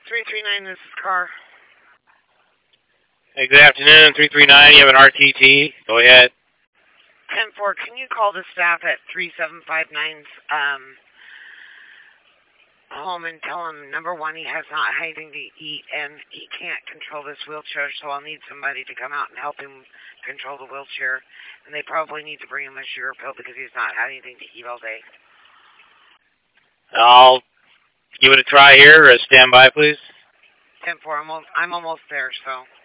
339, this is Car. Hey, good afternoon, 339. You have an RTT. Go ahead. 10-4, can you call the staff at 3759's home and tell him, number one, he has not had anything to eat and he can't control this wheelchair, so I'll need somebody to come out and help him control the wheelchair. And they probably need to bring him a sugar pill because he's not had anything to eat all day. I'll give it a try here. Stand by, please. 10-4, I'm almost there, so...